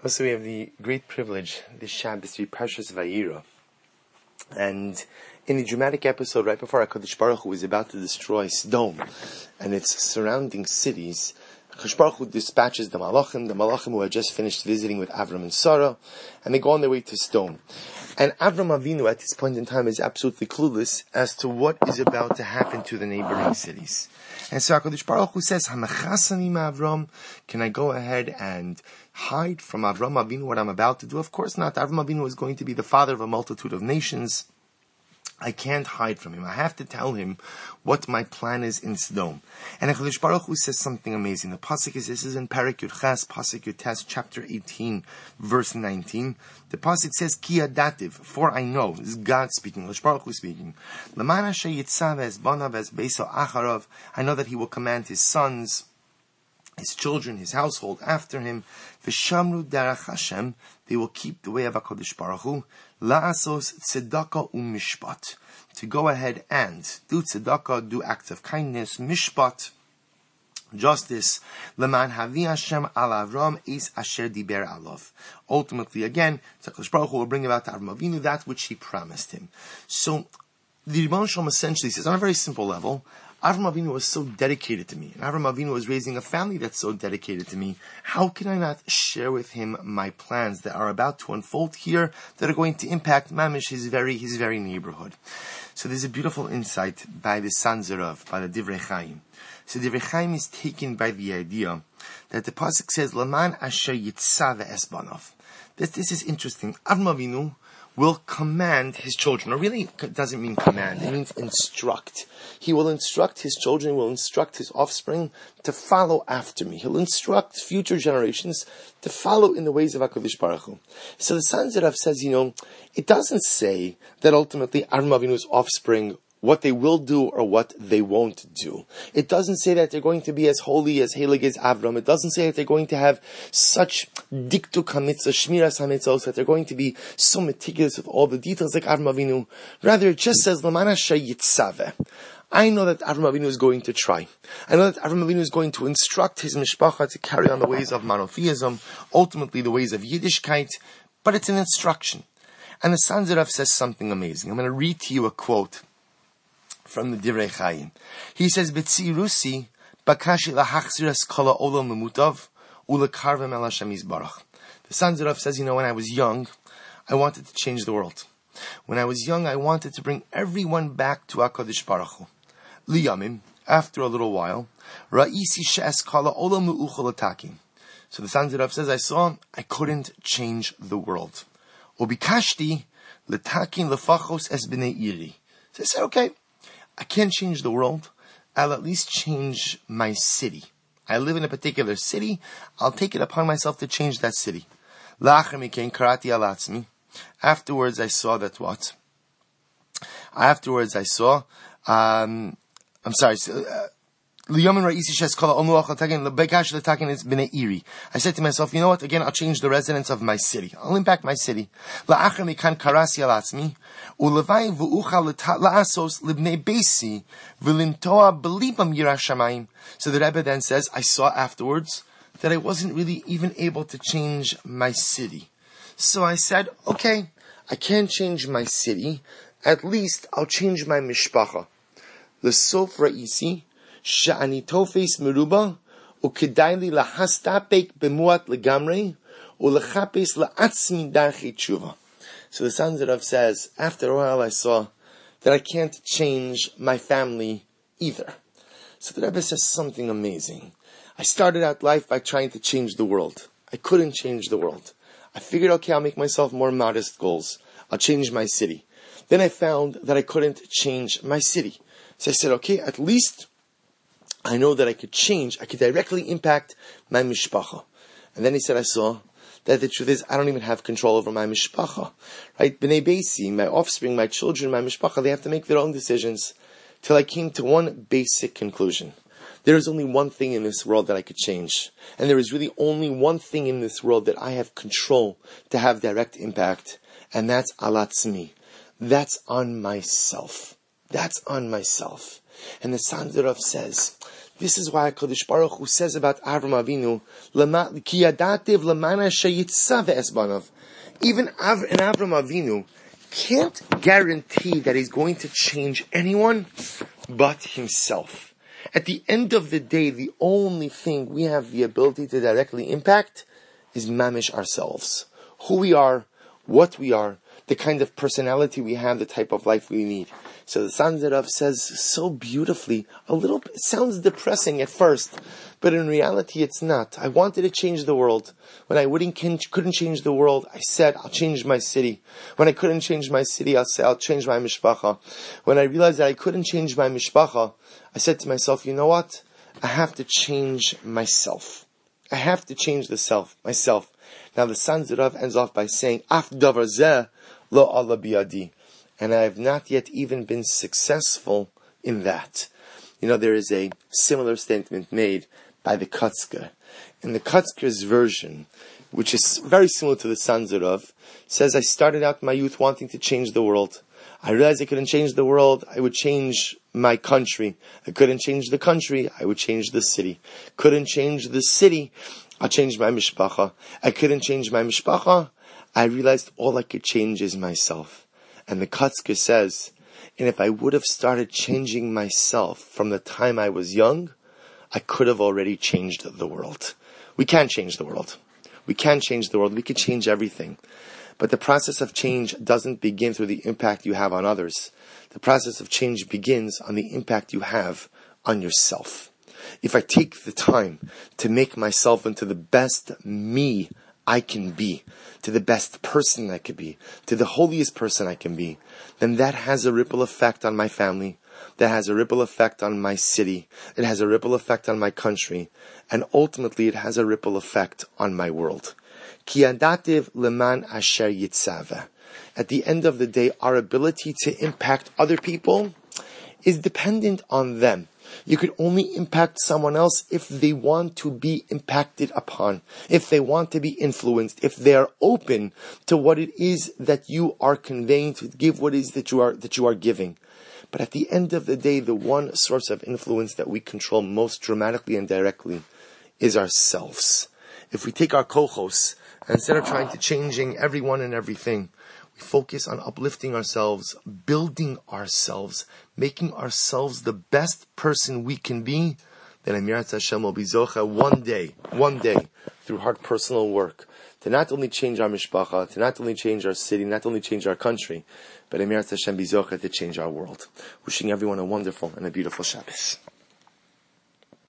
Also, we have the great privilege this Shabbos to be Parshas Vayira. And in the dramatic episode right before HaKadosh Baruch Hu was about to destroy Sodom and its surrounding cities, HaKadosh Baruch Hu dispatches the Malachim who had just finished visiting with Avram and Sarah, and they go on their way to Sodom. And Avram Avinu at this point in time is absolutely clueless as to what is about to happen to the neighboring cities. And so HaKadosh Baruch Hu says, Hamachasani Avram, can I go ahead and hide from Avram Avinu what I'm about to do? Of course not. Avram Avinu is going to be the father of a multitude of nations. I can't hide from him. I have to tell him what my plan is in Sodom. And HaKadosh Baruch Hu says something amazing. The pasuk is, this is in Parak Yud Ches, pasuk Yud Tes, chapter 18, verse 19. The pasuk says, Ki adativ, for I know, this is God speaking, HaKadosh Baruch Hu speaking. L'man asher yitzav es banav es beiso acharav, I know that he will command his sons, his children, his household after him. V'shamru derech Hashem, they will keep the way of HaKadosh Baruch Hu. La'asos tzedakah u'mishpat, to go ahead and do tzedakah, do acts of kindness, mishpat, justice. Leman havi Hashem al Avram is asher diber alav. Ultimately, again, HaKadosh Baruch Hu will bring about to Avram Avinu that which he promised him. So, the Rebbeinu Shalom essentially says, on a very simple level, Avram Avinu was so dedicated to me, and Avram Avinu was raising a family that's so dedicated to me. How can I not share with him my plans that are about to unfold here, that are going to impact Mamish, his very neighborhood? So there's a beautiful insight by the Sanzerov, by the Divrei Chaim. So Divrei Chaim is taken by the idea that the pasuk says, "Laman asher yitzav es banav." This is interesting. Avram Avinu will command his children, or really it doesn't mean command, it means instruct. He will instruct his children, will instruct his offspring to follow after me. He'll instruct future generations to follow in the ways of HaKadosh Baruch Hu. So the Sanzerav says, it doesn't say that ultimately Avram Avinu's offspring, what they will do or what they won't do. It doesn't say that they're going to be as holy, as heilig as Avram. It doesn't say that they're going to have such diktuk hamitzvah, shmiras hamitzvos, that they're going to be so meticulous with all the details like Avram Avinu. Rather, it just says, Laman asher yitzaveh. I know that Avram Avinu is going to try. I know that Avram Avinu is going to instruct his mishpacha to carry on the ways of monotheism, ultimately the ways of Yiddishkeit, but it's an instruction. And the Sanzerav says something amazing. I'm going to read to you a quote from the Divrei Chaim. He says, "B'tzirusi bakashi lahachziras kala olam lemutav ulekarvem el Hashem yisbarach." The Sanzerav says, when I was young, I wanted to change the world. When I was young, I wanted to bring everyone back to HaKadosh Baruch Hu. Liyamim, after a little while, ra'isi she'es kala olam le'uchol atakim. So the Sanzerav says, I saw I couldn't change the world. Ubikashti letakin lefachos es b'nei iri. So I said, okay, I can't change the world. I'll at least change my city. I live in a particular city. I'll take it upon myself to change that city. La'achar mikein karati al atzmi. Afterwards, I saw that what? I said to myself, you know what? Again, I'll change the residents of my city. I'll impact my city. So the Rebbe then says, I saw afterwards that I wasn't really even able to change my city. So I said, okay, I can't change my city. At least I'll change my mishpacha. L'sof ra'isi she'ani tofes meruba u'kedai li lahastapek bemuat legamrei u'lechapes la'atzmi darchei tshuva. So the Sanzerav says, after a while I saw that I can't change my family either. So the Rebbe says something amazing. I started out life by trying to change the world. I couldn't change the world. I figured, okay, I'll make myself more modest goals. I'll change my city. Then I found that I couldn't change my city. So I said, okay, at least I know that I could directly impact my mishpacha. And then he said, I saw that the truth is, I don't even have control over my mishpacha. Right? B'nei beisi, my offspring, my children, my mishpacha, they have to make their own decisions. Till I came to one basic conclusion. There is only one thing in this world that I could change. And there is really only one thing in this world that I have control to have direct impact. And that's alatzmi. That's on myself. That's on myself. And the Sanzerav says, This is why HaKadosh Baruch Hu says about Avram Avinu, Ki yadativ lemana sheyitza ve'esbanav. Even an Avram Avinu can't guarantee that he's going to change anyone but himself. At the end of the day, the only thing we have the ability to directly impact is mamish ourselves. Who we are, what we are, the kind of personality we have, the type of life we need. So the Sanzer Rav says so beautifully, it sounds depressing at first, but in reality it's not. I wanted to change the world. When I couldn't change the world, I said, I'll change my city. When I couldn't change my city, I'll change my mishpacha. When I realized that I couldn't change my mishpacha, I said to myself, you know what? I have to change myself. I have to change myself. Now the Sanzer Rav ends off by saying, Af davar zeh lo ala biyadi. And I have not yet even been successful in that. There is a similar statement made by the Kotzker. In the Kotzker's version, which is very similar to the Sanzer Rav, says, I started out my youth wanting to change the world. I realized I couldn't change the world, I would change my country. I couldn't change the country, I would change the city. Couldn't change the city, I'll change my mishpacha. I couldn't change my mishpacha, I realized all I could change is myself. And the Kotzker says, and if I would have started changing myself from the time I was young, I could have already changed the world. We can't change the world. We can change the world. We could change everything. But the process of change doesn't begin through the impact you have on others. The process of change begins on the impact you have on yourself. If I take the time to make myself into the best me I can be, to the best person I could be, to the holiest person I can be, then that has a ripple effect on my family, that has a ripple effect on my city, it has a ripple effect on my country, and ultimately it has a ripple effect on my world. Ki yadativ leman asher yitzaveh. At the end of the day, our ability to impact other people is dependent on them. You could only impact someone else if they want to be impacted upon, if they want to be influenced, if they are open to what it is that you are conveying, to give what it is that you are giving. But at the end of the day, the one source of influence that we control most dramatically and directly is ourselves. If we take our kochos, and instead of trying to changing everyone and everything, we focus on uplifting ourselves, building ourselves, making ourselves the best person we can be, then Emirat Hashem will be zocha one day, through hard personal work, to not only change our mishpacha, to not only change our city, not only change our country, but Emirat Hashem be zocha to change our world. Wishing everyone a wonderful and a beautiful Shabbos.